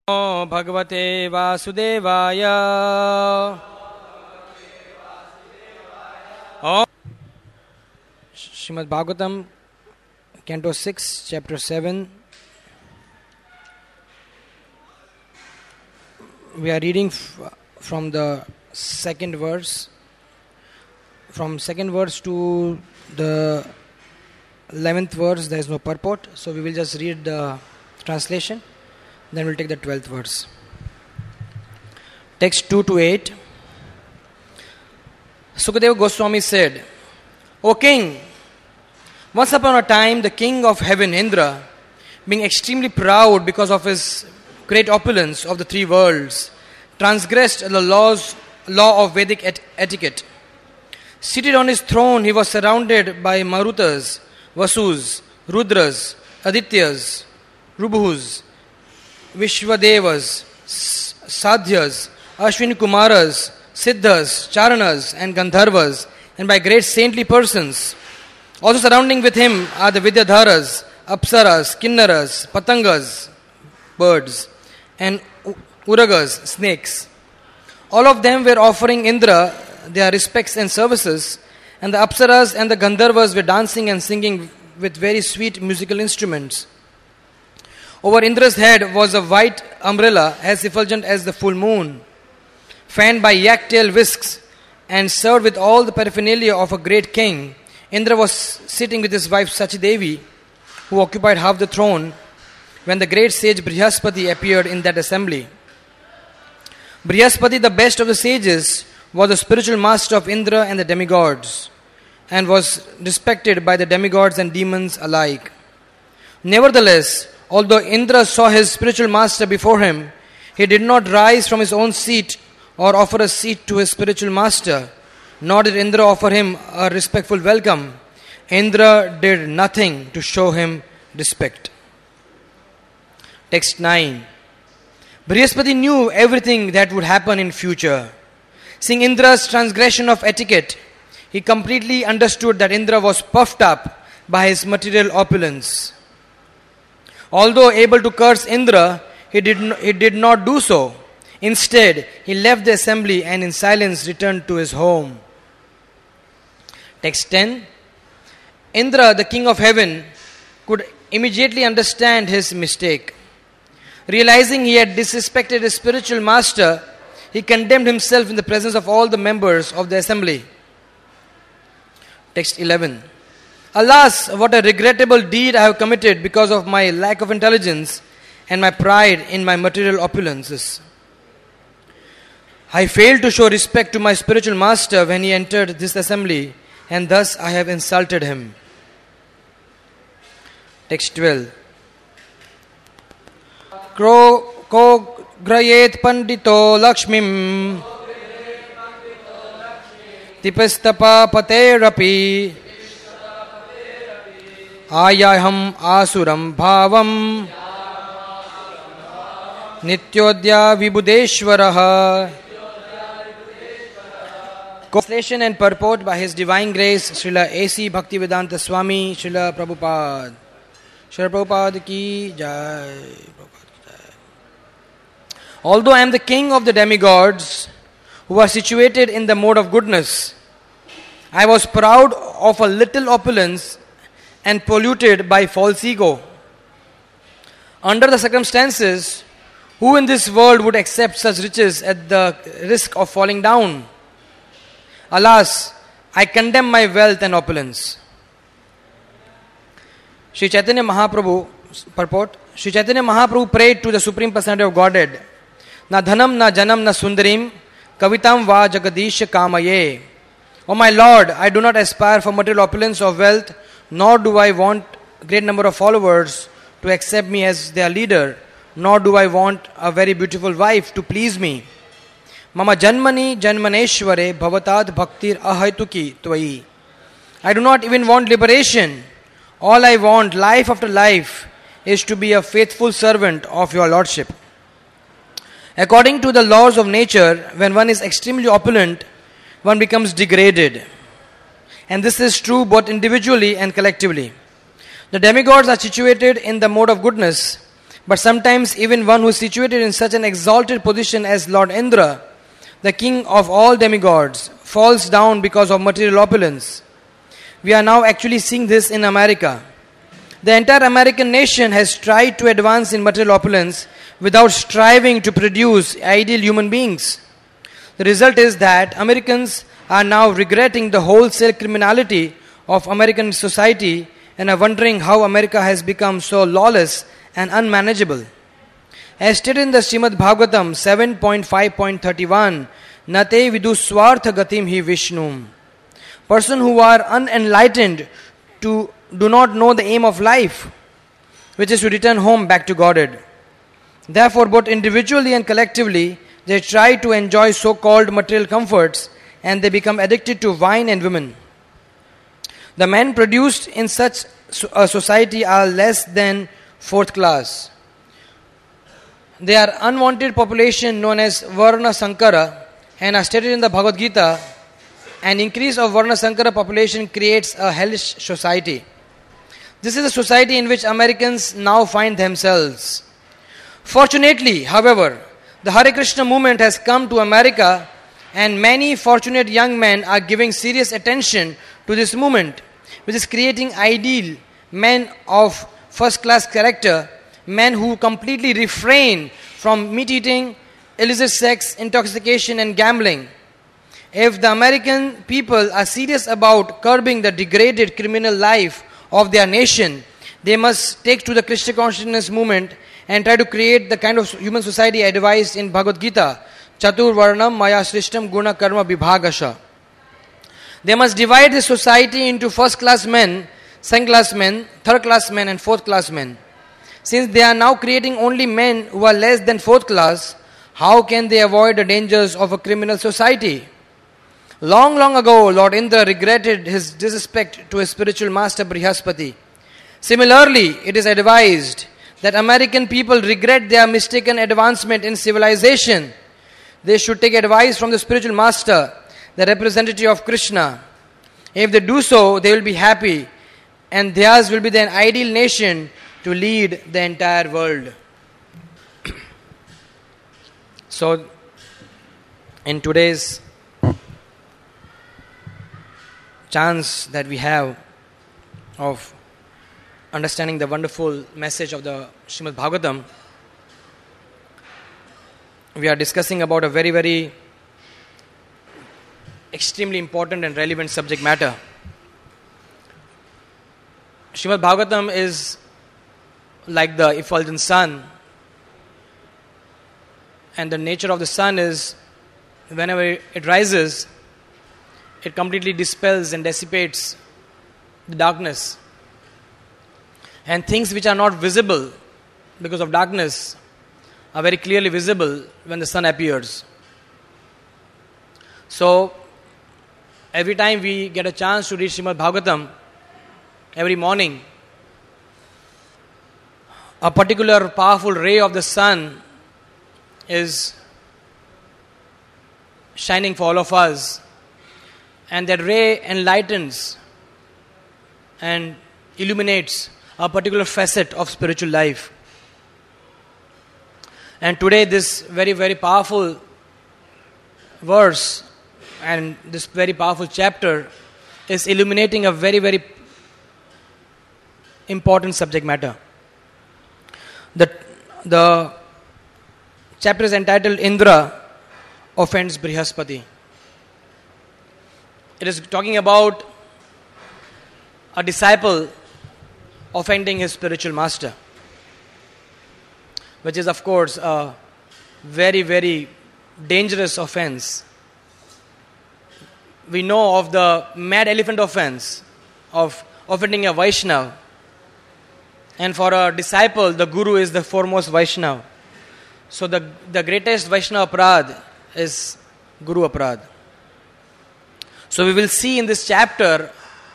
नमो भगवते वासुदेवाय। ओम Srimad Bhagavatam, Canto 6, Chapter 7. We are reading from the second verse. From second verse to the 11th verse, there is no purport. So we will just read the translation. Then we'll take the 12th verse. Text 2 to 8. Sukadeva Goswami said, O king, once upon a time the king of heaven, Indra, being extremely proud because of his great opulence of the three worlds, transgressed the law of Vedic etiquette. Seated on his throne, he was surrounded by Marutas, Vasus, Rudras, Adityas, Rubhus, Vishwadevas, Sadhyas, Ashwini Kumaras, Siddhas, Charanas and Gandharvas, and by great saintly persons. Also surrounding with him are the Vidyadharas, Apsaras, Kinnaras, Patangas, birds, and Uragas, snakes. All of them were offering Indra their respects and services, and the Apsaras and the Gandharvas were dancing and singing with very sweet musical instruments. Over Indra's head was a white umbrella as effulgent as the full moon, fanned by yak-tail whisks and served with all the paraphernalia of a great king. Indra was sitting with his wife Sachidevi, who occupied half the throne, when the great sage Brihaspati appeared in that assembly. Brihaspati, the best of the sages, was the spiritual master of Indra and the demigods, and was respected by the demigods and demons alike. Nevertheless, although Indra saw his spiritual master before him, he did not rise from his own seat or offer a seat to his spiritual master, nor did Indra offer him a respectful welcome. Indra did nothing to show him respect. Text 9. Brihaspati knew everything that would happen in future. Seeing Indra's transgression of etiquette, he completely understood that Indra was puffed up by his material opulence. Although able to curse Indra, he did not do so. Instead, he left the assembly and in silence returned to his home. Text 10. Indra, the king of heaven, could immediately understand his mistake. Realizing he had disrespected his spiritual master, he condemned himself in the presence of all the members of the assembly. Text 11. Alas, what a regrettable deed I have committed because of my lack of intelligence and my pride in my material opulences. I failed to show respect to my spiritual master when he entered this assembly, and thus I have insulted him. Text 12. Ko grayet pandito lakshmim tipastapa paterapi ayaham asuram bhavam nityodya vibudeshwaraha. Translation and purport by His Divine Grace Srila A.C. Bhaktivedanta Swami Srila Prabhupada. Srila Prabhupada ki jai. Although I am the king of the demigods who are situated in the mode of goodness, I was proud of a little opulence and polluted by false ego. Under the circumstances, who in this world would accept such riches at the risk of falling down? Alas, I condemn my wealth and opulence. Sri Chaitanya Mahaprabhu, purport, Sri Chaitanya Mahaprabhu prayed to the Supreme Personality of Godhead, Na dhanam na janam na sundarim kavitam va jagadish kamaye. O my Lord, I do not aspire for material opulence or wealth, nor do I want a great number of followers to accept me as their leader, nor do I want a very beautiful wife to please me. Mama janmani janmaneshware bhavatad bhaktir ahaituki tvai. I do not even want liberation. All I want, life after life, is to be a faithful servant of your Lordship. According to the laws of nature, when one is extremely opulent, one becomes degraded. And this is true both individually and collectively. The demigods are situated in the mode of goodness, But sometimes even one who is situated in such an exalted position as Lord Indra, the king of all demigods, falls down because of material opulence. We are now actually seeing this in America. The entire American nation has tried to advance in material opulence without striving to produce ideal human beings. The result is that Americans are now regretting the wholesale criminality of American society and are wondering how America has become so lawless and unmanageable. As stated in the Srimad Bhagavatam 7.5.31, Nate vidu swartha gatim hi Vishnum. Person who are unenlightened do not know the aim of life, which is to return home back to Godhead. Therefore, both individually and collectively, they try to enjoy so-called material comforts and they become addicted to wine and women. The men produced in such a society are less than fourth class. They are unwanted population known as Varna Sankara and are stated in the Bhagavad Gita. An increase of Varna Sankara population creates a hellish society. This is a society in which Americans now find themselves. Fortunately, however, the Hare Krishna movement has come to America and many fortunate young men are giving serious attention to this movement, which is creating ideal men of first-class character, men who completely refrain from meat-eating, illicit sex, intoxication and gambling. If the American people are serious about curbing the degraded criminal life of their nation, they must take to the Krishna consciousness movement and try to create the kind of human society advised in Bhagavad Gita, Chatur Varnam Maya Srishtam Guna Karma Vibhagasha. They must divide the society into first-class men, second-class men, third-class men and fourth-class men. Since they are now creating only men who are less than fourth class, how can they avoid the dangers of a criminal society? Long, long ago, Lord Indra regretted his disrespect to his spiritual master Brihaspati. Similarly, it is advised that American people regret their mistaken advancement in civilization. They should take advice from the spiritual master, the representative of Krishna. If they do so, they will be happy, and theirs will be the ideal nation to lead the entire world. So, in today's chance that we have of understanding the wonderful message of the Srimad Bhagavatam, we are discussing about a very, very extremely important and relevant subject matter. Srimad Bhagavatam is like the effulgent sun, and the nature of the sun is whenever it rises, it completely dispels and dissipates the darkness. And things which are not visible because of darkness are very clearly visible when the sun appears. So, every time we get a chance to read Srimad Bhagavatam, every morning, a particular powerful ray of the sun is shining for all of us, and that ray enlightens and illuminates a particular facet of spiritual life. And today this very, very powerful verse and this very powerful chapter is illuminating a very, very important subject matter. The chapter is entitled Indra Offends Brihaspati. It is talking about a disciple offending his spiritual master, which is of course a very, very dangerous offense. We know of the mad elephant offense of offending a Vaishnava, and for a disciple the guru is the foremost Vaishnava. So the greatest Vaishnava aparadh is Guru aparadh. So we will see in this chapter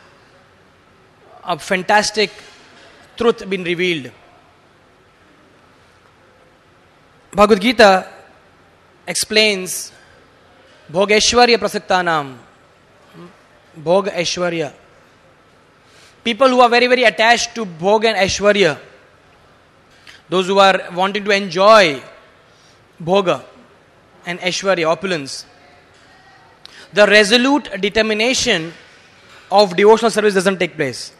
a fantastic truth being revealed. Bhagavad Gita explains Bhogeshwarya Prasaktanam. Bhog Aishwarya. People who are very, very attached to Bhog and Aishwarya, those who are wanting to enjoy bhoga and aishwarya, opulence, the resolute determination of devotional service doesn't take place.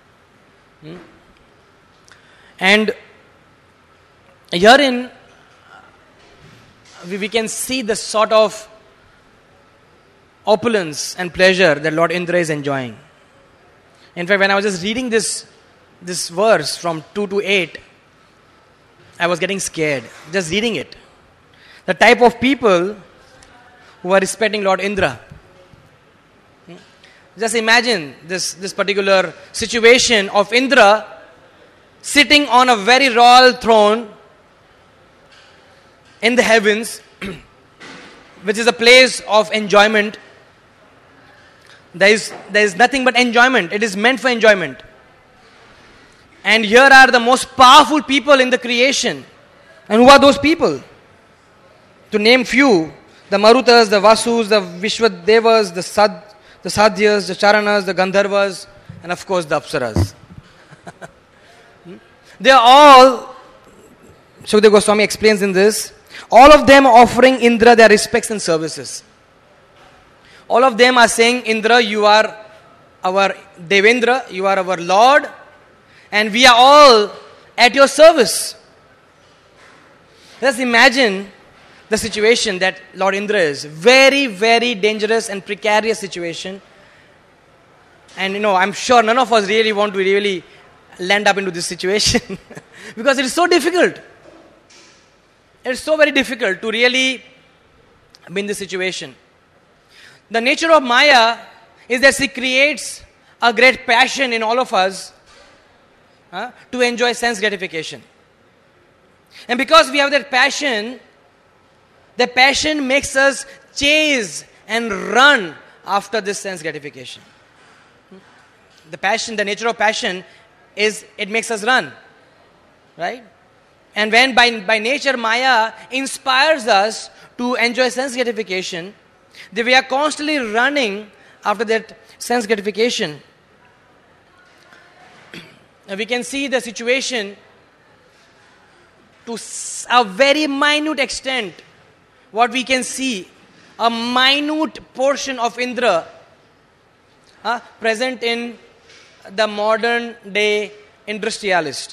And herein, we can see the sort of opulence and pleasure that Lord Indra is enjoying. In fact, when I was just reading this verse from 2 to 8, I was getting scared just reading it. The type of people who are respecting Lord Indra. Just imagine this particular situation of Indra sitting on a very royal throne in the heavens, which is a place of enjoyment. There is nothing but enjoyment. It is meant for enjoyment. And here are the most powerful people in the creation. And who are those people? To name few, the Marutas, the Vasus, the Vishwadevas, the Sadhyas, the Charanas, the Gandharvas, and of course the Apsaras. They are all, Shukdev Goswami explains in this, all of them offering Indra their respects and services. All of them are saying, Indra, you are our Devendra, you are our Lord, and we are all at your service. Just imagine the situation that Lord Indra is. Very, very dangerous and precarious situation. And I'm sure none of us really want to really land up into this situation because it is so difficult. It is so very difficult to really be in this situation. The nature of Maya is that she creates a great passion in all of us to enjoy sense gratification. And because we have that passion makes us chase and run after this sense gratification. The nature of passion is it makes us run. Right? And when by nature Maya inspires us to enjoy sense gratification, then we are constantly running after that sense gratification. We can see the situation to a very minute extent. What we can see, a minute portion of Indra present in the modern day industrialist.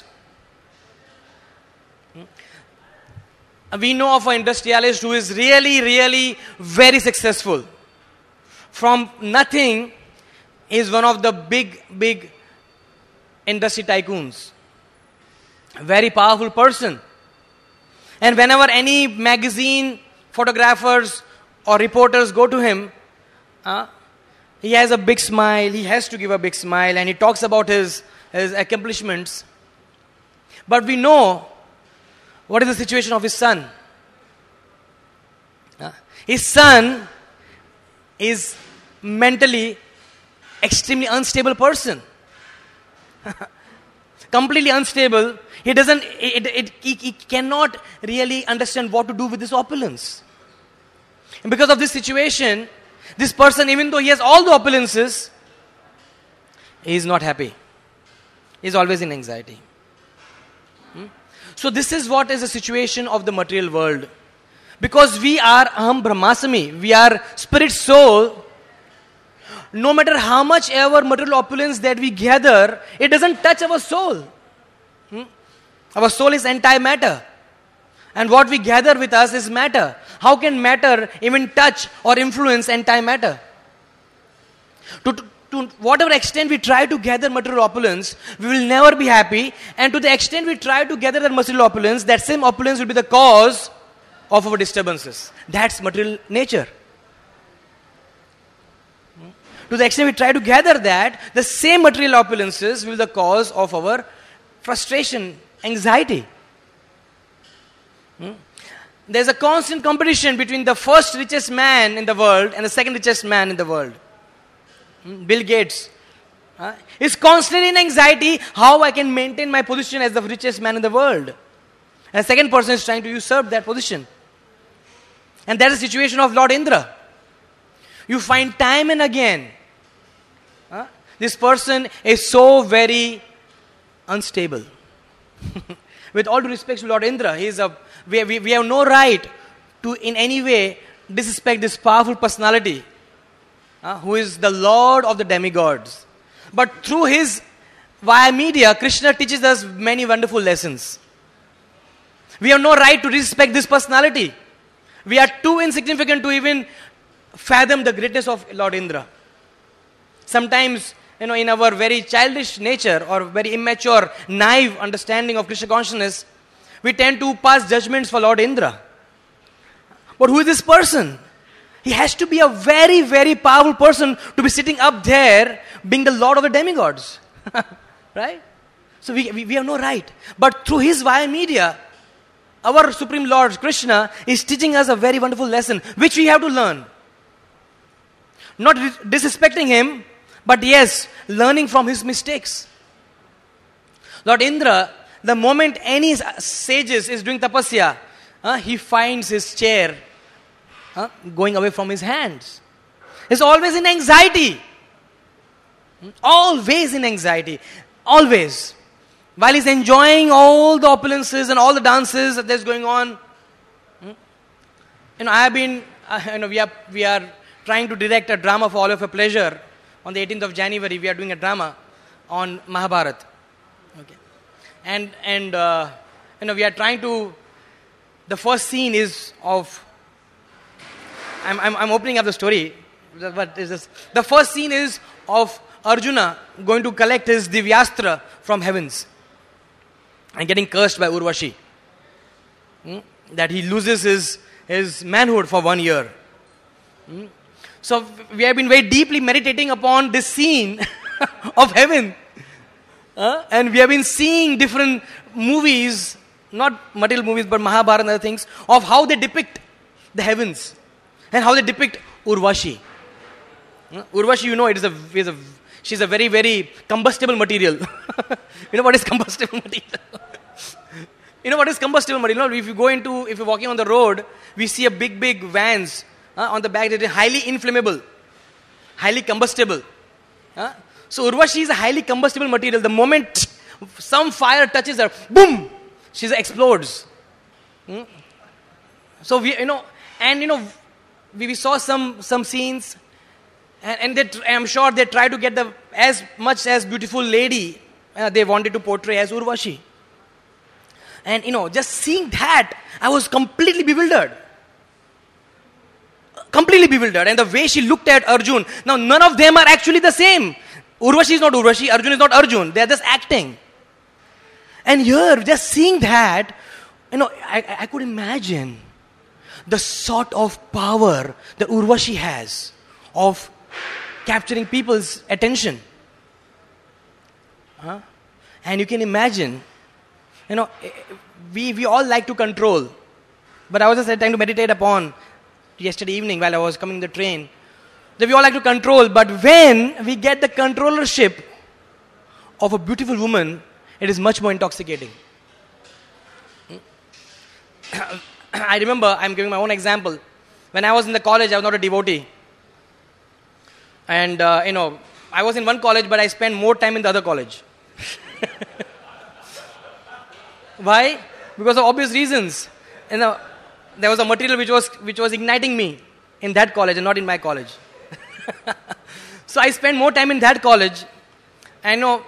We know of an industrialist who is really, really very successful. From nothing, he is one of the big industry tycoons. A very powerful person. And whenever any magazine photographers or reporters go to him, he has a big smile, he has to give a big smile, and he talks about his accomplishments. But we know what is the situation of his son. His son is mentally extremely unstable person. Completely unstable. He cannot really understand what to do with this opulence. And because of this situation, this person, even though he has all the opulences, he is not happy. He is always in anxiety. So this is what is the situation of the material world. Because we are Aham Brahmasami, we are spirit soul, no matter how much ever material opulence that we gather, it doesn't touch our soul. Our soul is anti-matter. And what we gather with us is matter. How can matter even touch or influence anti-matter? To whatever extent we try to gather material opulence, we will never be happy. And to the extent we try to gather that material opulence, that same opulence will be the cause of our disturbances. That's material nature. To the extent we try to gather that, the same material opulences will be the cause of our frustration, anxiety. There's a constant competition between the first richest man in the world and the second richest man in the world. Bill Gates is constantly in anxiety how I can maintain my position as the richest man in the world. And the second person is trying to usurp that position. And that is the situation of Lord Indra. You find time and again, this person is so very unstable. With all due respect to Lord Indra, we have no right to in any way disrespect this powerful personality who is the Lord of the demigods. But through his via media, Krishna teaches us many wonderful lessons. We have no right to disrespect this personality. We are too insignificant to even fathom the greatness of Lord Indra. Sometimes, in our very childish nature or very immature, naive understanding of Krishna consciousness, we tend to pass judgments for Lord Indra. But who is this person? He has to be a very, very powerful person to be sitting up there being the Lord of the demigods. Right? So we have no right. But through his via media, our Supreme Lord Krishna is teaching us a very wonderful lesson, which we have to learn. Not disrespecting him, but yes, learning from his mistakes. Lord Indra, the moment any sages is doing tapasya, he finds his chair going away from his hands. He's always in anxiety. Always in anxiety. Always. While he's enjoying all the opulences and all the dances that there's going on. I have been, we are trying to direct a drama for all of your pleasure. On the 18th of January, we are doing a drama on Mahabharata. Okay. And we are trying to, the first scene is of, I'm opening up the story. What is this? The first scene is of Arjuna going to collect his Divyastra from heavens and getting cursed by Urvashi. That he loses his manhood for 1 year. So we have been very deeply meditating upon this scene of heaven. And we have been seeing different movies, not material movies, but Mahabharata and other things, of how they depict the heavens and how they depict Urvashi. Urvashi, she's a very, very combustible material. You know what is combustible material? You know what is combustible material? If you're walking on the road, we see a big vans on the back that is highly inflammable, highly combustible. So Urvashi is a highly combustible material. The moment some fire touches her, boom, she explodes. So we saw some scenes, and I'm sure they try to get as much as beautiful lady they wanted to portray as Urvashi. And just seeing that, I was completely bewildered. And the way she looked at Arjun. Now, none of them are actually the same. Urvashi is not Urvashi, Arjun is not Arjun. They are just acting. And here, just seeing that, I could imagine the sort of power that Urvashi has of capturing people's attention. And you can imagine, we all like to control. But I was just trying to meditate upon yesterday evening while I was coming the train, that we all like to control, but when we get the controllership of a beautiful woman, it is much more intoxicating. I remember, I'm giving my own example. When I was in the college, I was not a devotee. And, I was in one college, but I spent more time in the other college. Why? Because of obvious reasons. There was a material which was igniting me in that college and not in my college. So I spent more time in that college. The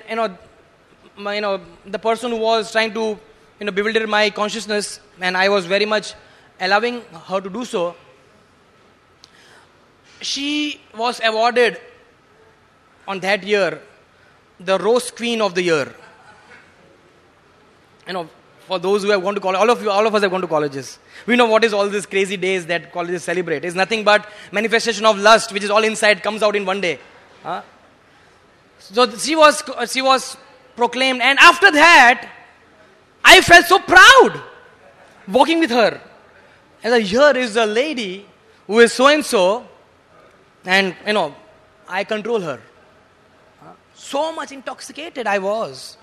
person who was trying to bewilder my consciousness, and I was very much allowing her to do so. She was awarded on that year the Rose Queen of the Year. For those who have gone to college, all of us have gone to colleges. We know what is all these crazy days that colleges celebrate. It's nothing but manifestation of lust, which is all inside, comes out in one day. So she was proclaimed, and after that, I felt so proud walking with her. And here is a lady who is so and so, and I control her. So much intoxicated I was.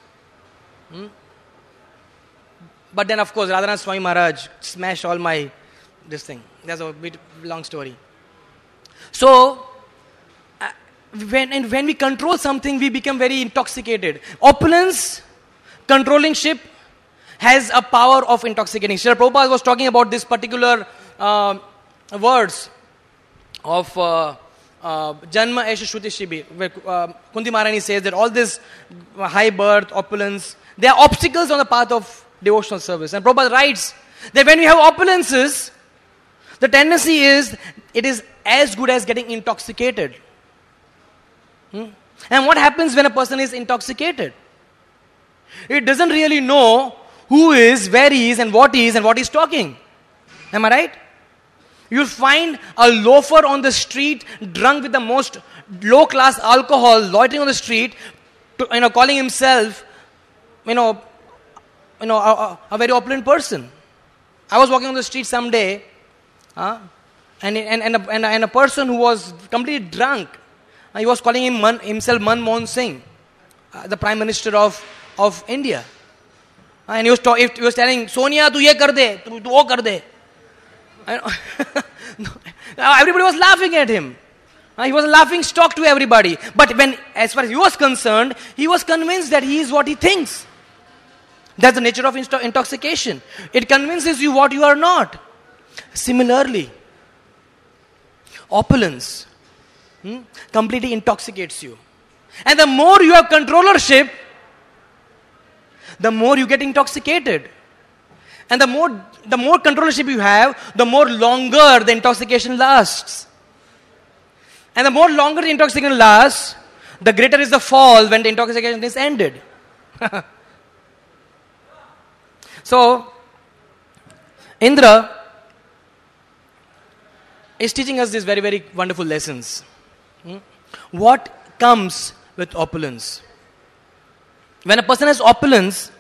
But then, of course, Radhanath Swami Maharaj smashed all this thing. That's a bit long story. So, when we control something, we become very intoxicated. Opulence, controlling ship, has a power of intoxicating. Srila Prabhupada was talking about this particular words of Janma Esha Shruti Shibi, where Kunti Maharani says that all this high birth, opulence, they are obstacles on the path of devotional service. And Prabhupada writes that when you have opulences, the tendency is, it is as good as getting intoxicated. And what happens when a person is intoxicated? It doesn't really know who is, where he is, and what he's talking. Am I right? You'll find a loafer on the street, drunk with the most low-class alcohol, loitering on the street, calling himself, a very opulent person. I was walking on the street someday, and a person who was completely drunk, he was calling himself Manmohan Singh, the Prime Minister of India. And he was telling, Sonia, tu ye kar de, tu wo kar de. Everybody was laughing at him. He was a laughing stock to everybody. But as far as he was concerned, he was convinced that he is what he thinks. That's the nature of intoxication. It convinces you what you are not. Similarly, opulence completely intoxicates you. And the more you have controllership, the more you get intoxicated. And the more controllership you have, the more longer the intoxication lasts. And the more longer the intoxication lasts, the greater is the fall when the intoxication is ended. So, Indra is teaching us these very, very wonderful lessons. What comes with opulence? When a person has opulence,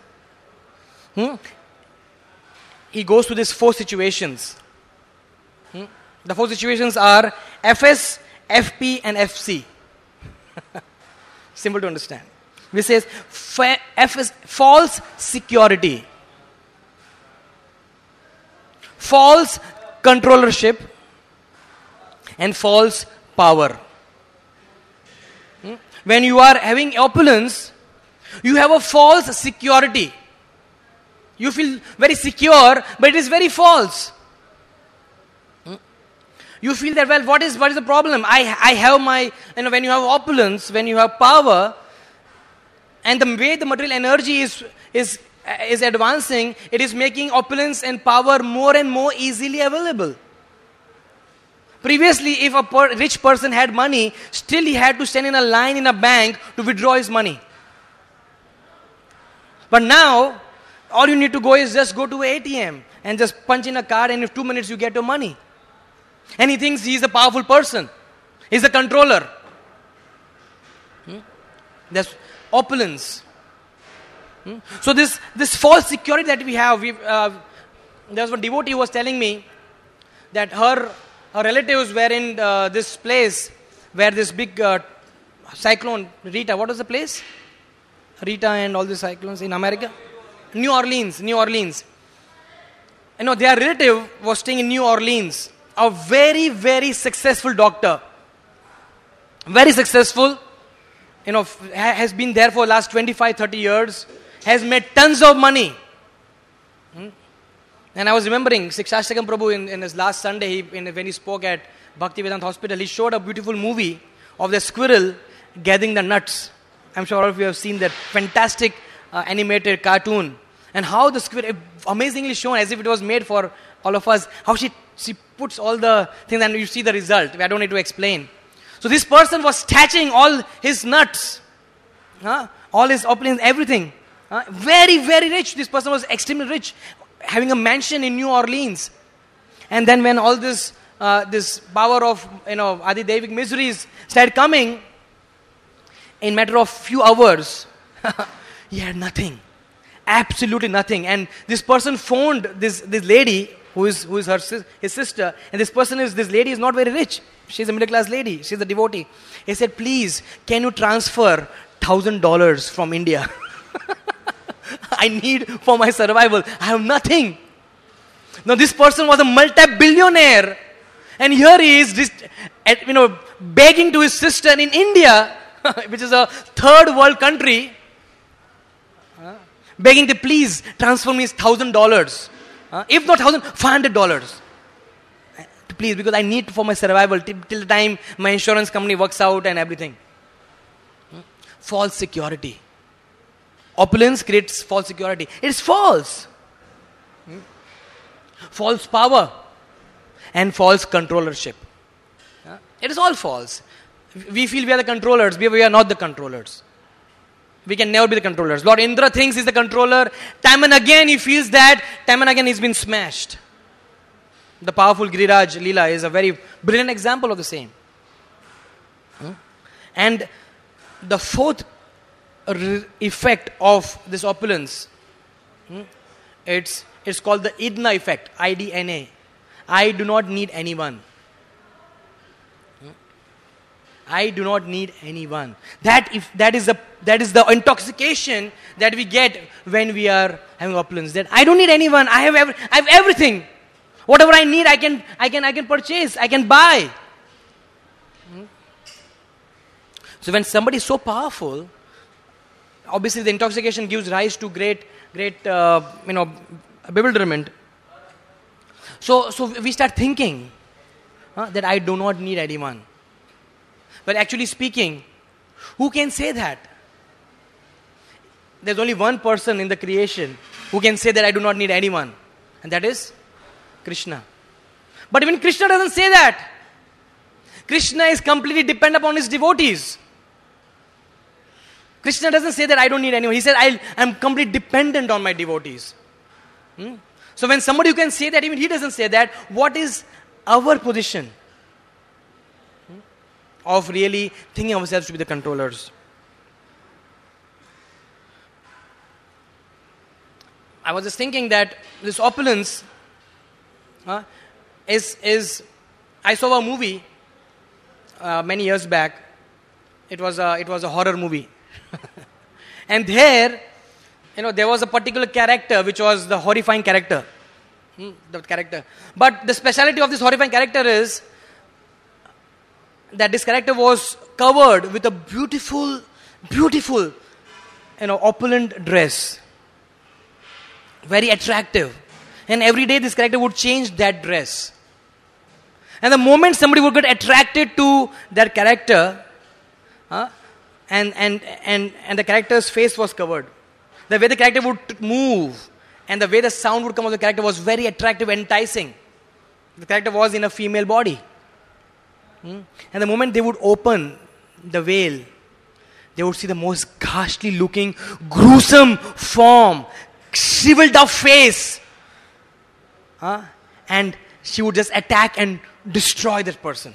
he goes to these 4 situations. The 4 situations are FS, FP, and FC. Simple to understand. Which says F is false security, false controllership, and false power. When you are having opulence, you have a false security. You feel very secure, but it is very false. You feel that, well, what is the problem? I have my, when you have opulence, when you have power, and the way the material energy is advancing, it is making opulence and power more and more easily available. Previously, if a rich person had money, still he had to stand in a line in a bank to withdraw his money. But now, all you need to go is just go to an ATM and just punch in a card, and in 2 minutes you get your money. And he thinks he is a powerful person. He's a controller. That's opulence. So this false security that we have, there was one devotee who was telling me that her relatives were in this place where this big cyclone, Rita, what was the place? Rita and all the cyclones in America? New Orleans. Their relative was staying in New Orleans. A very, very successful doctor. Very successful. Has been there for the last 25, 30 years. Has made tons of money. And I was remembering Sikshastakam Prabhu in his last Sunday, when he spoke at Bhaktivedanta Hospital, he showed a beautiful movie of the squirrel gathering the nuts. I'm sure all of you have seen that fantastic animated cartoon. And how the squirrel, amazingly shown as if it was made for all of us, how she puts all the things and you see the result. I don't need to explain. So this person was stashing all his nuts, all his opulence, everything. Very, very rich. This person was extremely rich, having a mansion in New Orleans. And then when all this power of Adi Devik miseries started coming, in matter of few hours, he had nothing. Absolutely nothing. And this person phoned this lady who is his sister, and this lady is not very rich. She's a middle class lady. She's a devotee. He said, please, can you transfer $1,000 from India? I need for my survival. I have nothing. Now this person was a multi-billionaire, and here he is just, begging to his sister in India, which is a third world country, begging to please transfer me $1,000. If not $500. Please, because I need for my survival till the time my insurance company works out and everything. False security. Opulence creates false security. It's false. False power and false controllership. It is all false. We feel we are the controllers. We are not the controllers. We can never be the controllers. Lord Indra thinks he's the controller. Time and again he feels that. Time and again he's been smashed. The powerful Giriraj Leela is a very brilliant example of the same. And the fourth effect of this opulence, it's called the Idna effect, IDNA. I do not need anyone. I do not need anyone. That is the intoxication that we get when we are having opulence. That I don't need anyone. I have everything. Whatever I need, I can purchase. I can buy. So when somebody is so powerful, obviously the intoxication gives rise to great bewilderment. So we start thinking that I do not need anyone. But actually speaking, who can say that? There's only one person in the creation who can say that I do not need anyone. And that is Krishna. But even Krishna doesn't say that. Krishna is completely dependent upon his devotees. Krishna doesn't say that I don't need anyone. He said, I'm completely dependent on my devotees. So when somebody who can say that, even he doesn't say that, what is our position of really thinking ourselves to be the controllers? I was just thinking that this opulence is I saw a movie many years back. It was a horror movie. And there was a particular character which was the horrifying character. But the speciality of this horrifying character is that this character was covered with a beautiful, opulent dress. Very attractive. And every day this character would change that dress. And the moment somebody would get attracted to that character, and the character's face was covered, the way the character would move and the way the sound would come of the character was very attractive, enticing. The character was in a female body. And the moment they would open the veil, they would see the most ghastly looking, gruesome form, shriveled up face. And she would just attack and destroy that person.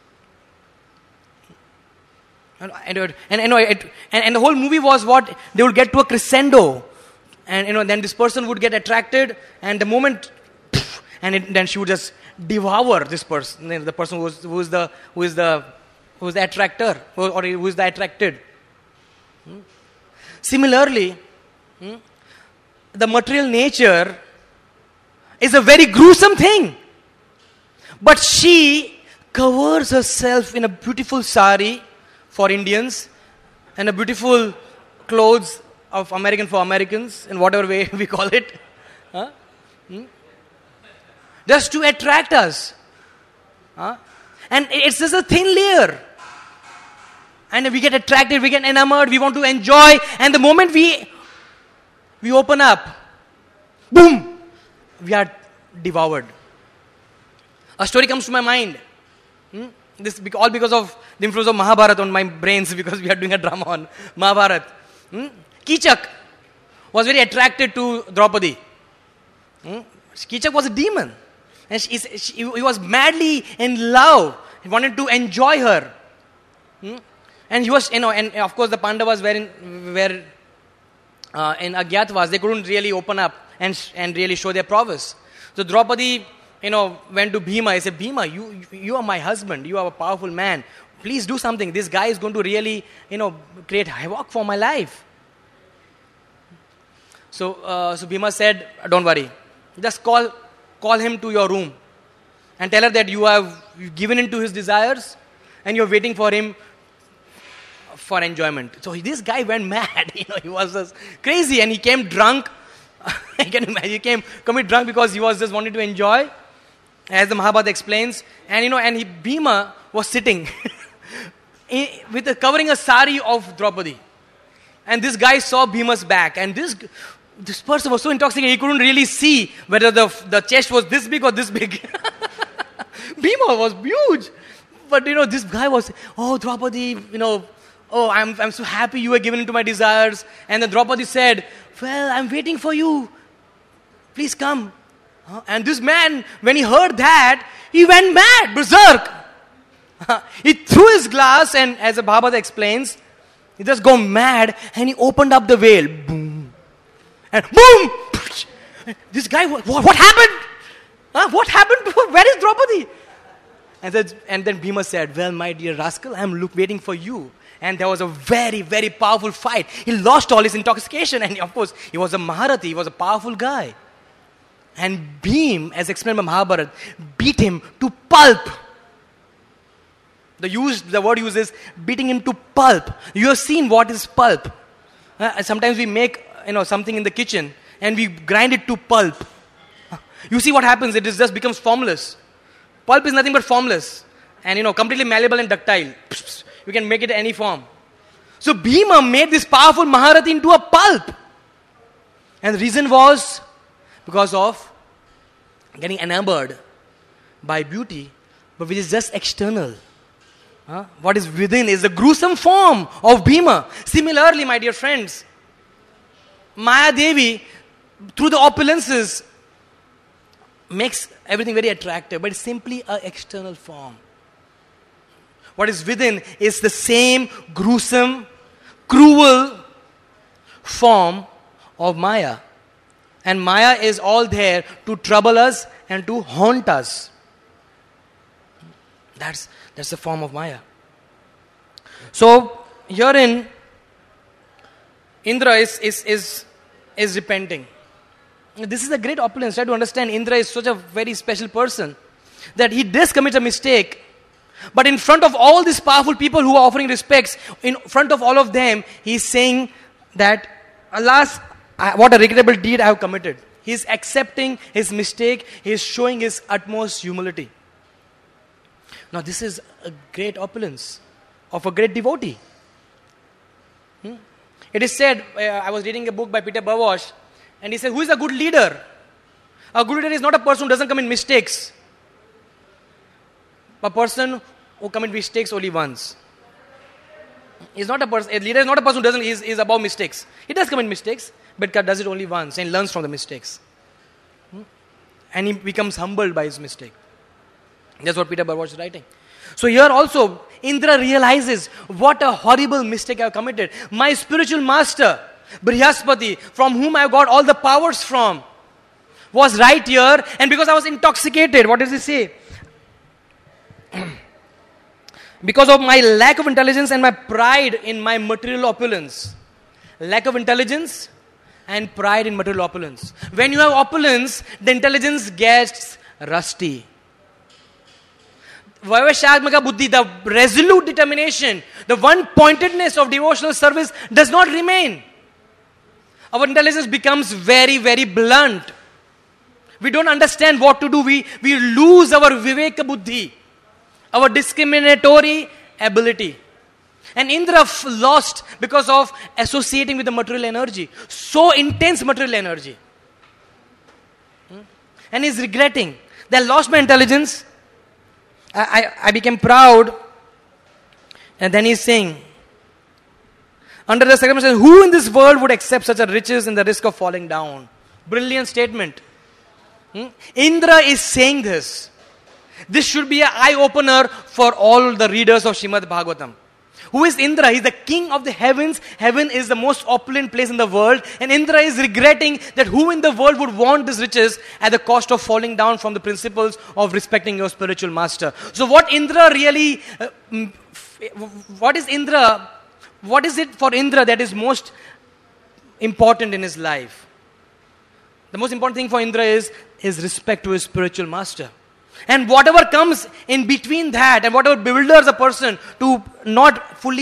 And the whole movie was what? They would get to a crescendo. And then this person would get attracted, and the moment, then she would just devour this person, the person who is the attractor, or who is the attracted. Similarly, the material nature is a very gruesome thing, but she covers herself in a beautiful sari for Indians and a beautiful clothes of American for Americans, in whatever way we call it, just to attract us. And it's just a thin layer. And we get attracted, we get enamored, we want to enjoy, and the moment we open up, boom, we are devoured. A story comes to my mind. This all because of the influence of Mahabharata on my brains, because we are doing a drama on Mahabharata. Kichak was very attracted to Draupadi. Kichak was a demon. And he was madly in love. He wanted to enjoy her. And he was, and of course the Pandavas were in Agyatavas. They couldn't really open up and really show their prowess. So Draupadi, went to Bhima. He said, Bhima, you are my husband. You are a powerful man. Please do something. This guy is going to really, create havoc for my life. So Bhima said, don't worry. Just call him to your room and tell her that you have given in to his desires and you're waiting for him for enjoyment. So this guy went mad. He was just crazy, and he came drunk. I can imagine he came drunk because he was just wanting to enjoy, as the Mahabharata explains. And Bhima was sitting with covering a sari of Draupadi, and this guy saw Bhima's back, and this person was so intoxicated he couldn't really see whether the chest was this big or this big. Bhima was huge, but this guy was, oh Draupadi, oh I'm so happy you were given into my desires. And then Draupadi said, well, I'm waiting for you, please come. And this man, when he heard that, he went mad, berserk. He threw his glass, and as the Bhagavata explains, he just go mad, and he opened up the veil. Boom. And boom! This guy, what happened? What happened? Where is Draupadi? And then Bhima said, well, my dear rascal, I'm waiting for you. And there was a very, very powerful fight. He lost all his intoxication, and of course, he was a Maharathi, he was a powerful guy. And Bhim, as explained by Mahabharata, beat him to pulp. The word used is beating him to pulp. You have seen what is pulp. Sometimes we make something in the kitchen and we grind it to pulp. You see what happens, it just becomes formless. Pulp is nothing but formless and completely malleable and ductile. You can make it any form. So Bhima made this powerful Maharathi into a pulp. And the reason was because of getting enamored by beauty, but which is just external. What is within is the gruesome form of Bhima. Similarly, my dear friends, Maya Devi, through the opulences, makes everything very attractive, but it's simply an external form. What is within is the same gruesome, cruel form of Maya. And Maya is all there to trouble us and to haunt us. That's the form of Maya. So, herein, Indra is repenting. This is a great opulence. Try to understand, Indra is such a very special person that he does commit a mistake. But in front of all these powerful people who are offering respects, in front of all of them, he is saying that, alas, what a regrettable deed I have committed. He is accepting his mistake. He is showing his utmost humility. Now this is a great opulence of a great devotee. It is said, I was reading a book by Peter Bavosh, and he said, who is a good leader? A good leader is not a person who doesn't commit mistakes. A person who commits mistakes only once. A leader is not a person who is above mistakes. He does commit mistakes, but does it only once and learns from the mistakes. And he becomes humbled by his mistake. That's what Peter Bavosh is writing. So here also, Indra realizes what a horrible mistake I have committed. My spiritual master, Brihaspati, from whom I got all the powers from, was right here, and because I was intoxicated, what does he say? Because of my lack of intelligence and my pride in my material opulence. Lack of intelligence and pride in material opulence. When you have opulence, the intelligence gets rusty. Vaivashadmaka buddhi, the resolute determination, the one-pointedness of devotional service does not remain. Our intelligence becomes very, very blunt. We don't understand what to do. We lose our viveka buddhi, our discriminatory ability. And Indra lost because of associating with the material energy. So intense material energy. And he's regretting that I lost my intelligence. I became proud. And then he's saying, under the circumstances, who in this world would accept such a riches and the risk of falling down? Brilliant statement. Indra is saying this. This should be an eye-opener for all the readers of Srimad Bhagavatam. Who is Indra? He is the king of the heavens. Heaven is the most opulent place in the world. And Indra is regretting that who in the world would want these riches at the cost of falling down from the principles of respecting your spiritual master. So what Indra really, what is Indra, what is it for Indra that is most important in his life? The most important thing for Indra is his respect to his spiritual master. And whatever comes in between that and whatever bewilders a person to not fully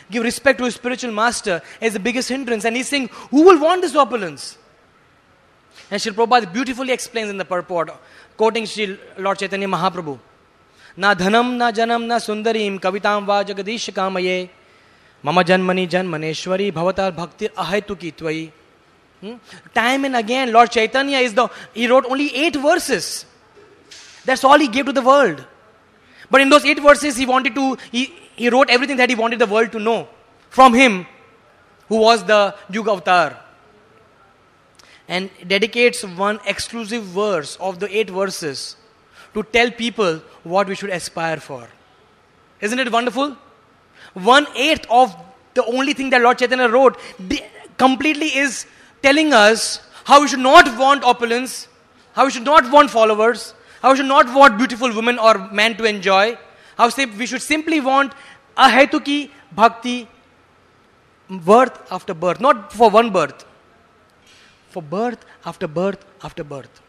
give respect to his spiritual master is the biggest hindrance. And he's saying, who will want this opulence? And Srila Prabhupada beautifully explains in the purport, quoting Sri Lord Chaitanya Mahaprabhu, Na dhanam, na janam, na sundarim, kavitam va jagadish kamaye, mama janmani janmaneshwari, bhavatar bhaktir ahaytuki tvai. Time and again, Lord Chaitanya he wrote only 8 verses. That's all he gave to the world. But in those 8 verses, he wrote everything that he wanted the world to know from him, who was the Yuga Avatar. And dedicates one exclusive verse of the 8 verses to tell people what we should aspire for. Isn't it wonderful? 1/8 of the only thing that Lord Chaitanya wrote completely is telling us how we should not want opulence, how we should not want followers, how we should not want beautiful women or men to enjoy, how we should simply want ahetuki bhakti, birth after birth, not for one birth, for birth after birth after birth.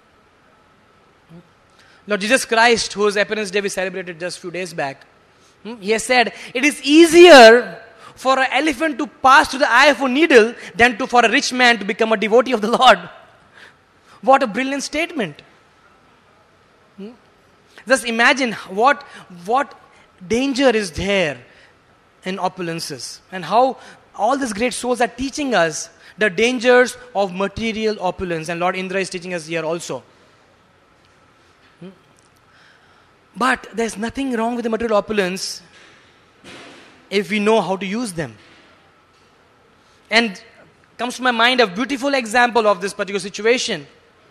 Lord Jesus Christ, whose appearance day we celebrated just a few days back, he has said, it is easier for an elephant to pass through the eye of a needle than for a rich man to become a devotee of the Lord. What a brilliant statement. Just imagine what danger is there in opulences, and how all these great souls are teaching us the dangers of material opulence, and Lord Indra is teaching us here also. But there's nothing wrong with the material opulence if we know how to use them. And comes to my mind a beautiful example of this particular situation.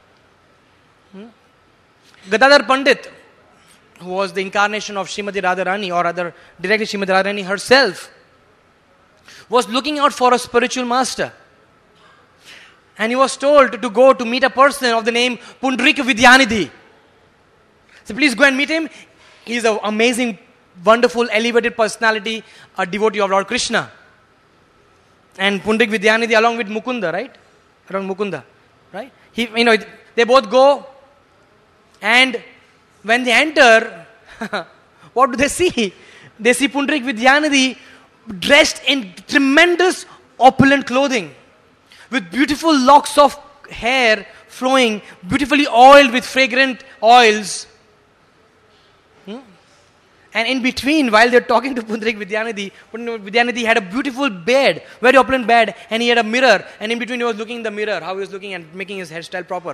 Gadadhar Pandit, who was the incarnation of Srimati Radharani, or rather directly Srimati Radharani herself, was looking out for a spiritual master. And he was told to go to meet a person of the name Pundarika Vidyanidhi. So please go and meet him. He is an amazing, wonderful, elevated personality, a devotee of Lord Krishna. And Pundarik Vidyanidhi along with Mukunda, right? Around Mukunda, right? They both go, and when they enter, what do they see? They see Pundarik Vidyanidhi dressed in tremendous opulent clothing, with beautiful locks of hair flowing, beautifully oiled with fragrant oils. And in between, while they're talking to Pundarik Vidyanidhi had a beautiful bed, very opulent bed, and he had a mirror, and in between he was looking in the mirror, how he was looking and making his hairstyle proper.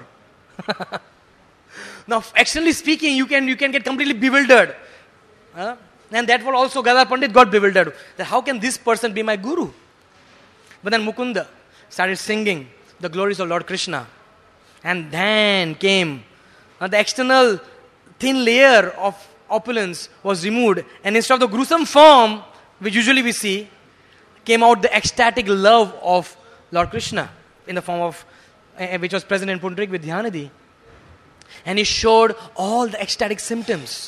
Now, externally speaking, you can get completely bewildered. And that was also Gadadhar Pandit got bewildered. That how can this person be my guru? But then Mukunda started singing the glories of Lord Krishna. And then came the external thin layer of opulence was removed, and instead of the gruesome form which usually we see, came out the ecstatic love of Lord Krishna in the form of which was present in Pundarik Vidyanidhi. And he showed all the ecstatic symptoms.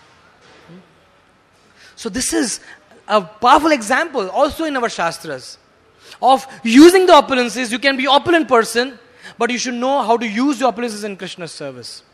So this is a powerful example also in our Shastras of using the opulences. You can be an opulent person, but you should know how to use the opulences in Krishna's service.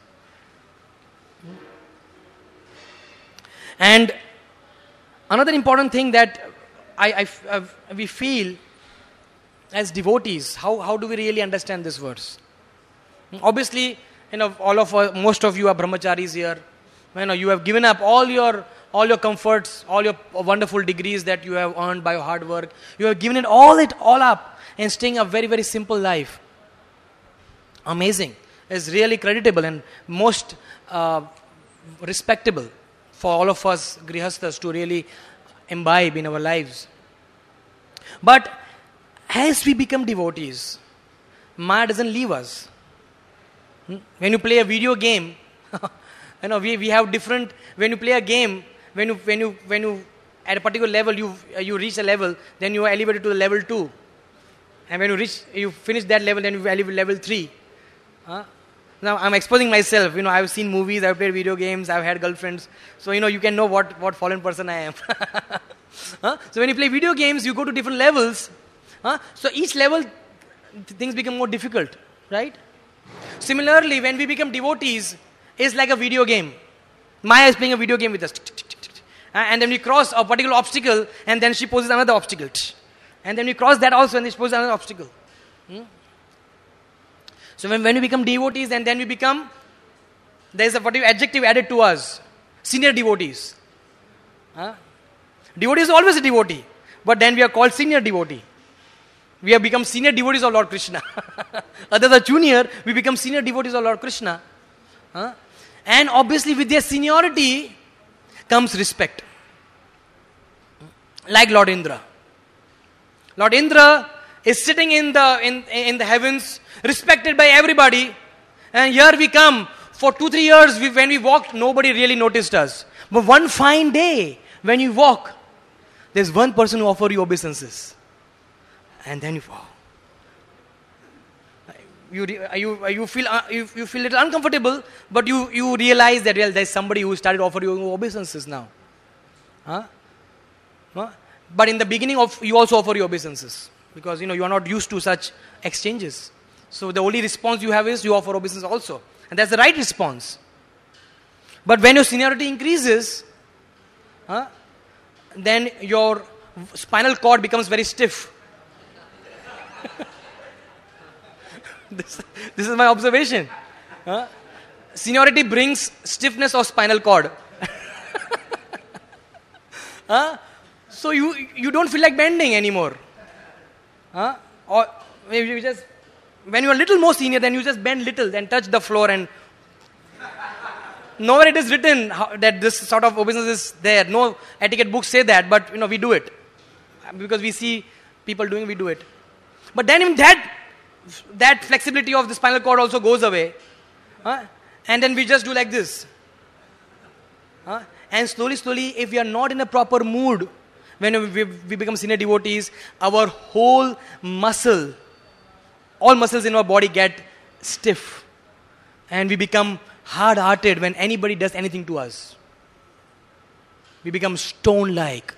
And another important thing that we feel as devotees, how do we really understand this verse? Obviously, most of you are brahmacharis here. You have given up all your comforts, all your wonderful degrees that you have earned by your hard work. You have given it all up and staying a very, very simple life. Amazing. It's really creditable and most respectable for all of us grihasthas to really imbibe in our lives. But as we become devotees, Maya doesn't leave us. When you play a video game, we have different. When you play a game, when you at a particular level you reach a level, then you are elevated to the level 2, and when you finish that level, then you elevate level 3. Now I'm exposing myself. I've seen movies, I've played video games, I've had girlfriends, so you can know what fallen person I am. So when you play video games, you go to different levels. So each level, things become more difficult, right? Similarly, when we become devotees, it's like a video game. Maya is playing a video game with us. And then we cross a particular obstacle, and then she poses another obstacle. And then we cross that also, and she poses another obstacle. So when we become devotees, and then we become, there is a particular adjective added to us, senior devotees. Devotee is always a devotee, but then we are called senior devotee. We have become senior devotees of Lord Krishna. Others are junior, we become senior devotees of Lord Krishna. And obviously with their seniority comes respect. Like Lord Indra. Lord Indra is sitting in the heavens, respected by everybody. And here we come. For 2-3 years, when we walked, nobody really noticed us. But one fine day, when you walk, there's one person who offers you obeisances. And then you feel a little uncomfortable, but you realize that there's somebody who started offering you obeisances now. But in the beginning, you also offer your obeisances, because you are not used to such exchanges. So the only response you have is you offer obeisance also, and that's the right response. But when your seniority increases, then your spinal cord becomes very stiff. This is my observation. Seniority brings stiffness of spinal cord. So you don't feel like bending anymore. Or maybe you just, when you are a little more senior, then you just bend little, then touch the floor, and nowhere it is written that this sort of obeisance is there. No etiquette books say that, but we do it. Because we see people doing, we do it. But then in that flexibility of the spinal cord also goes away. And then we just do like this. And slowly, if we are not in a proper mood, when we become senior devotees, our whole all muscles in our body get stiff. And we become hard-hearted when anybody does anything to us. We become stone-like.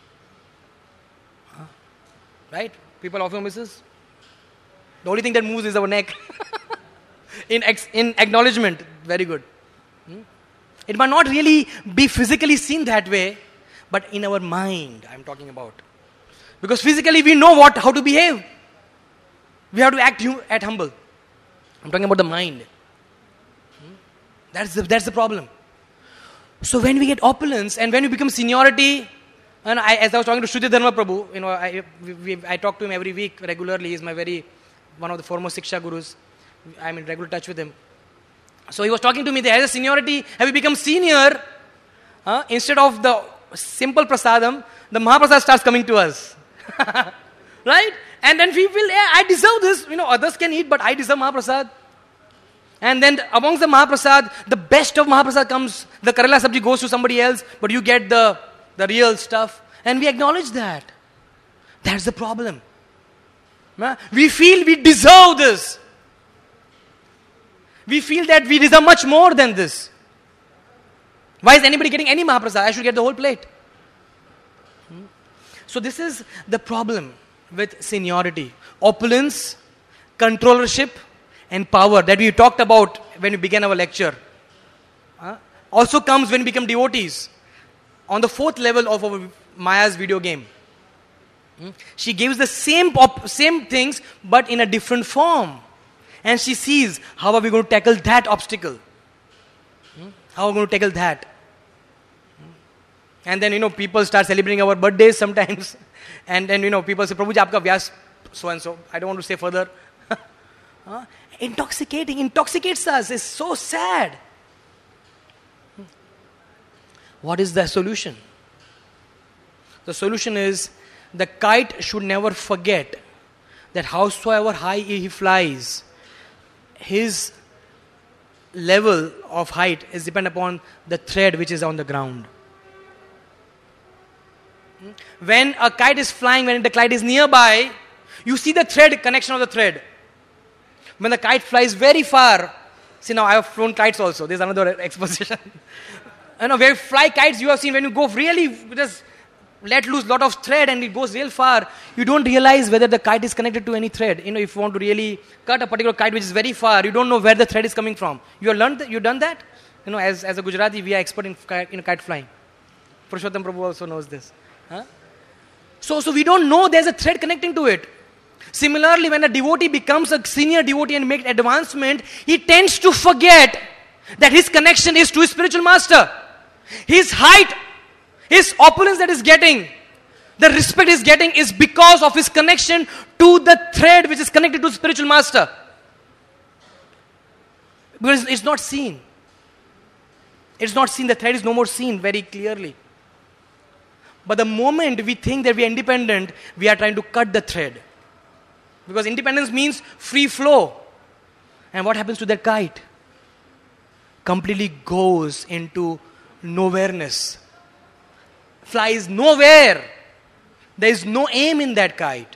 Right? People offer obeisances. The only thing that moves is our neck. in acknowledgement. Very good. It might not really be physically seen that way, but in our mind, I'm talking about. Because physically we know how to behave. We have to act humble. I'm talking about the mind. That's the problem. So when we get opulence and when we become seniority, and as I was talking to Shuddhi Dharma Prabhu, I talk to him every week regularly. He's one of the foremost Siksha Gurus. I'm in regular touch with him. So he was talking to me that as a seniority, have we become senior? Instead of the simple prasadam, the Mahaprasad starts coming to us. Right? And then we feel, I deserve this. Others can eat, but I deserve Mahaprasad. And then amongst the Mahaprasad, the best of Mahaprasad comes. The Karela sabji goes to somebody else, but you get the real stuff. And we acknowledge that. That's the problem. We feel we deserve this. We feel that we deserve much more than this. Why is anybody getting any Mahaprasad? I should get the whole plate. So this is the problem with seniority. Opulence, controllership, and power that we talked about when we began our lecture. Also comes when we become devotees. On the 4th level of our Maya's video game. She gives the same things, but in a different form. And she sees, how are we going to tackle that obstacle? How are we going to tackle that? And then, people start celebrating our birthdays sometimes. And then, people say, Prabhuji, aapka vyas so and so. I don't want to say further. Intoxicates us. It's so sad. What is the solution? The solution is, the kite should never forget that howsoever high he flies, his level of height is dependent upon the thread which is on the ground. When a kite is flying, when the kite is nearby, you see the connection of the thread. When the kite flies very far, see now I have flown kites also, there's another exposition. When you fly kites, you have seen when you go really, just let loose lot of thread and it goes real far, you don't realize whether the kite is connected to any thread. If you want to really cut a particular kite which is very far, you don't know where the thread is coming from. You have learned that? You've done that? As a Gujarati, we are expert in kite flying. Purushottam Prabhu also knows this. Huh? So we don't know there's a thread connecting to it. Similarly, when a devotee becomes a senior devotee and makes advancement, he tends to forget that his connection is to his spiritual master. His height, his opulence that he's getting, the respect he's getting is because of his connection to the thread which is connected to spiritual master. Because it's not seen. It's not seen. The thread is no more seen very clearly. But the moment we think that we are independent, we are trying to cut the thread. Because independence means free flow. And what happens to that kite? Completely goes into nowhereness. Flies nowhere. There is no aim in that kite.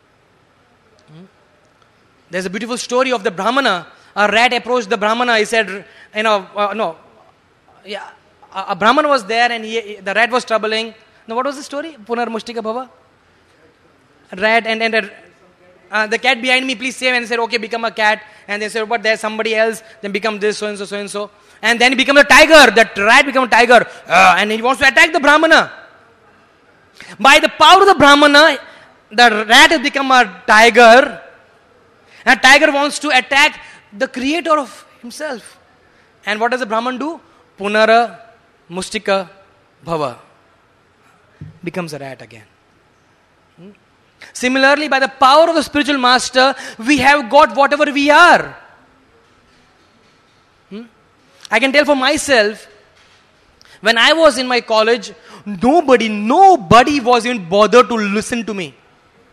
There's a beautiful story of the Brahmana. A rat approached the Brahmana. He said, a Brahmana was there and the rat was troubling. Now what was the story? Punar Mushtika Bhava? Rat and the cat behind me, please save. And he said, okay, become a cat. And they said, but there's somebody else. Then become this, so and so, so and so. And then he became a tiger. That rat became a tiger. And he wants to attack the Brahmana. By the power of the Brahmana, the rat has become a tiger. And tiger wants to attack the creator of himself. And what does the Brahman do? Punara Mustika Bhava. Becomes a rat again. Similarly, by the power of the spiritual master, we have got whatever we are. I can tell for myself, when I was in my college, nobody was even bothered to listen to me.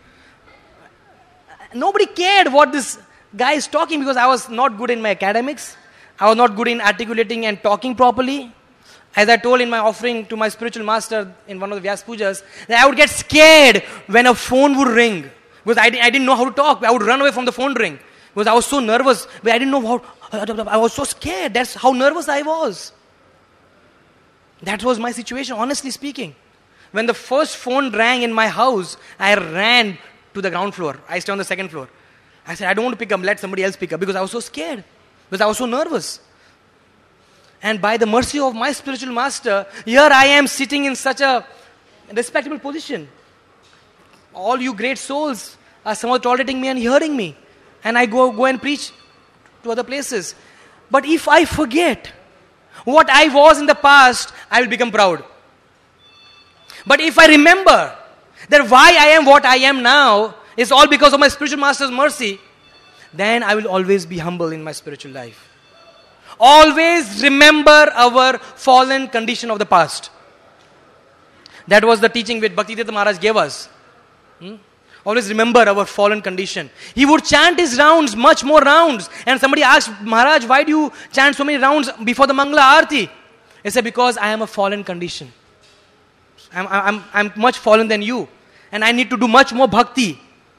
Nobody cared what this guy is talking because I was not good in my academics. I was not good in articulating and talking properly. As I told in my offering to my spiritual master in one of the Vyas Pujas, that I would get scared when a phone would ring. Because I didn't know how to talk. I would run away from the phone ring. Because I was so nervous. But I didn't know how. I was so scared. That's how nervous I was. That was my situation, honestly speaking. When the first phone rang in my house, I ran to the ground floor. I stay on the second floor. I said, I don't want to pick up. Let somebody else pick up. Because I was so scared. Because I was so nervous. And by the mercy of my spiritual master, here I am sitting in such a respectable position. All you great souls are somewhat tolerating me and hearing me. And I go and preach to other places. But if I forget what I was in the past, I will become proud. But if I remember that why I am what I am now is all because of my spiritual master's mercy, then I will always be humble in my spiritual life. Always remember our fallen condition of the past. That was the teaching which Bhaktivedanta Maharaj gave us. Always remember our fallen condition. He would chant his rounds, much more rounds. And somebody asked, Maharaj, why do you chant so many rounds before the Mangala Aarti? He said, because I am a fallen condition. I'm much fallen than you. And I need to do much more bhakti.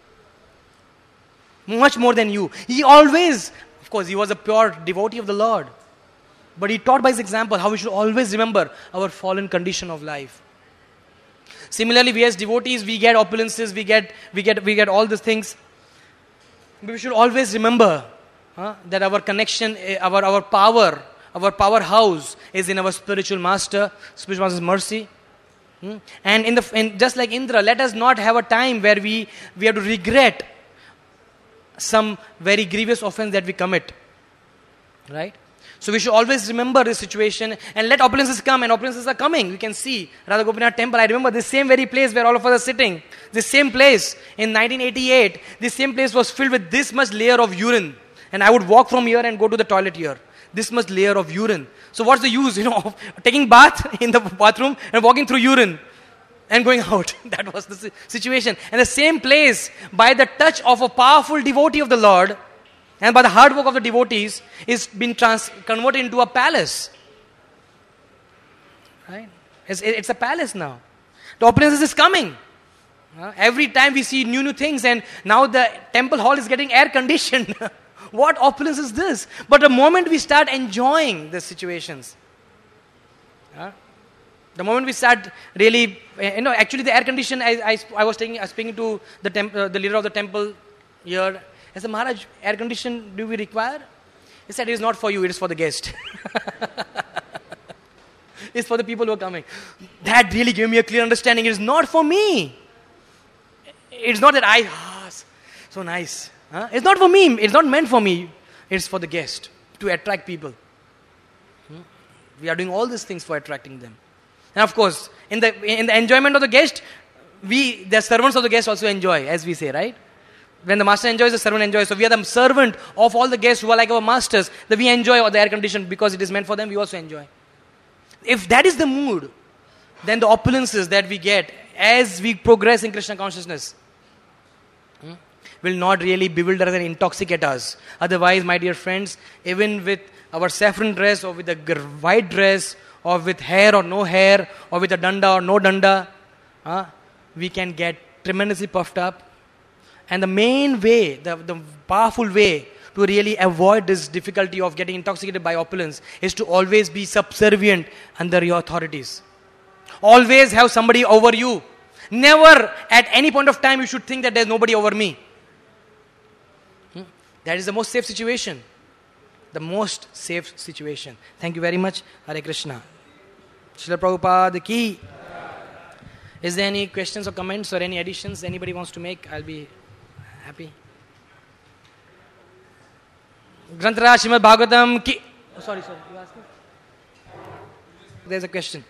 Much more than you. He always... Of course, he was a pure devotee of the Lord. But he taught by his example how we should always remember our fallen condition of life. Similarly, we as devotees, we get opulences, we get all these things. But we should always remember that our connection, our power, our powerhouse is in our spiritual master's mercy. And just like Indra, let us not have a time where we have to regret some very grievous offense that we commit. Right? So we should always remember this situation and let opulences come, and opulences are coming. We can see Radha Gopinath temple. I remember this same very place where all of us are sitting. This same place in 1988, this same place was filled with this much layer of urine. And I would walk from here and go to the toilet here. This much layer of urine. So what's the use, of taking bath in the bathroom and walking through urine and going out? That was the situation. And the same place, by the touch of a powerful devotee of the Lord, and by the hard work of the devotees, is been converted into a palace. Right? It's a palace now. The opulence is coming. Every time we see new things, and now the temple hall is getting air conditioned. What opulence is this? But the moment we start enjoying the situations, the moment we start really, actually the air condition, I was speaking to the leader of the temple here. I said, Maharaj, air condition do we require? He said, it is not for you, it is for the guest. is for the people who are coming. That really gave me a clear understanding. It is not for me. It's not that so nice. It's not for me. It's not meant for me. It's for the guest, to attract people. We are doing all these things for attracting them. And of course, in the enjoyment of the guest, the servants of the guest also enjoy, as we say, right? When the master enjoys, the servant enjoys. So we are the servant of all the guests who are like our masters, that we enjoy the air condition because it is meant for them, we also enjoy. If that is the mood, then the opulences that we get as we progress in Krishna consciousness will not really bewilder and intoxicate us. Otherwise, my dear friends, even with our saffron dress or with a white dress or with hair or no hair or with a danda or no danda, we can get tremendously puffed up. And the main way, the powerful way to really avoid this difficulty of getting intoxicated by opulence is to always be subservient under your authorities. Always have somebody over you. Never at any point of time you should think that there's nobody over me. That is the most safe situation. The most safe situation. Thank you very much. Hare Krishna. Srila Prabhupada ki. Is there any questions or comments or any additions anybody wants to make? I'll be happy. Granthara Srimad Bhagavatam ki. Oh, sorry, you asked me? There's a question.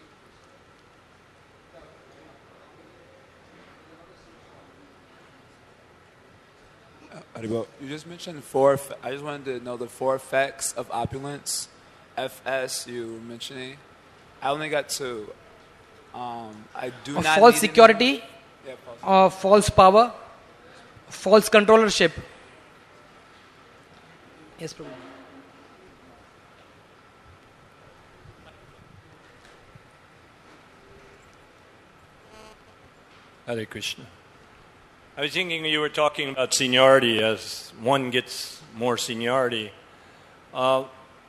You just mentioned four. I just wanted to know the four effects of opulence. FS you were mentioning. I only got two. I do not. False security, false power, false controllership. Yes, Prabhu. Hare Krishna. I was thinking you were talking about seniority as one gets more seniority. A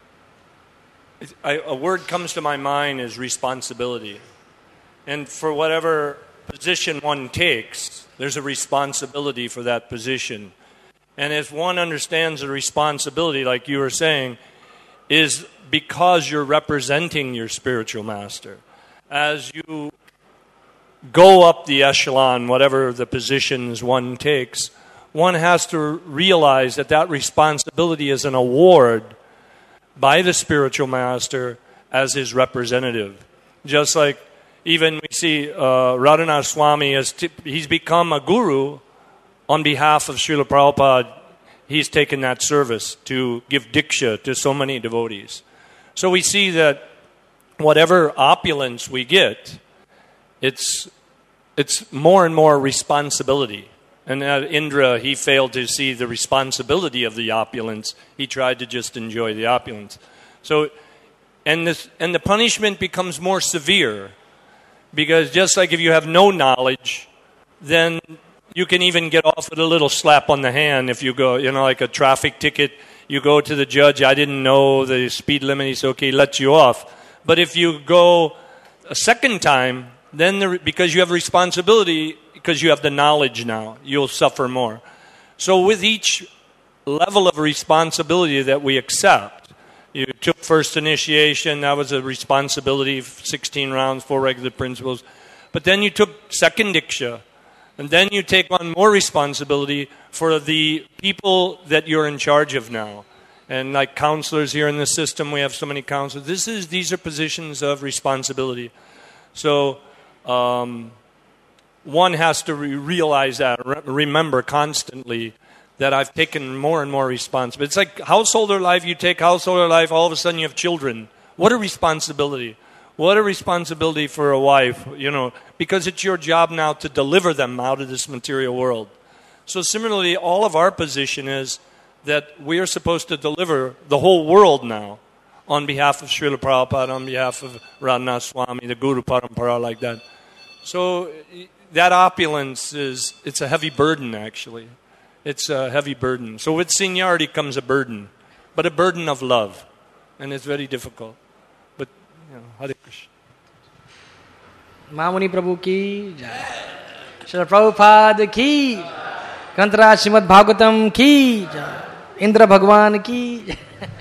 word comes to my mind is responsibility. And for whatever position one takes, there's a responsibility for that position. And if one understands the responsibility, like you were saying, is because you're representing your spiritual master. As you go up the echelon, whatever the positions one takes, one has to realize that that responsibility is an award by the spiritual master as his representative. Just like even we see Radhanath Swami, he's become a guru on behalf of Srila Prabhupada. He's taken that service to give diksha to so many devotees. So we see that whatever opulence we get, it's more and more responsibility. And Indra, he failed to see the responsibility of the opulence. He tried to just enjoy the opulence. So, and the punishment becomes more severe, because just like if you have no knowledge, then you can even get off with a little slap on the hand if you go, like a traffic ticket. You go to the judge, I didn't know the speed limit, he's okay, let you off. But if you go a second time, then because you have responsibility, because you have the knowledge now, you'll suffer more. So with each level of responsibility that we accept, you took first initiation, that was a responsibility, 16 rounds, 4 regular principles. But then you took second diksha, and then you take on more responsibility for the people that you're in charge of now. And like counselors here in the system, we have so many counselors. These are positions of responsibility. So one has to realize that, remember constantly that I've taken more and more responsibility. It's like householder life. You take householder life, all of a sudden you have children. What a responsibility. What a responsibility for a wife, because it's your job now to deliver them out of this material world. So similarly, all of our position is that we are supposed to deliver the whole world now on behalf of Srila Prabhupada, on behalf of Radhanath Swami, the Guru Parampara, like that. So that opulence it's a heavy burden, actually. It's a heavy burden. So with seniority comes a burden, but a burden of love. And it's very difficult. But, Hare Krishna. Mamuni Prabhu ki jai. Srila Prabhupada ki. Granthara Srimad Bhagavatam ki jai. Indra Bhagwan ki jai.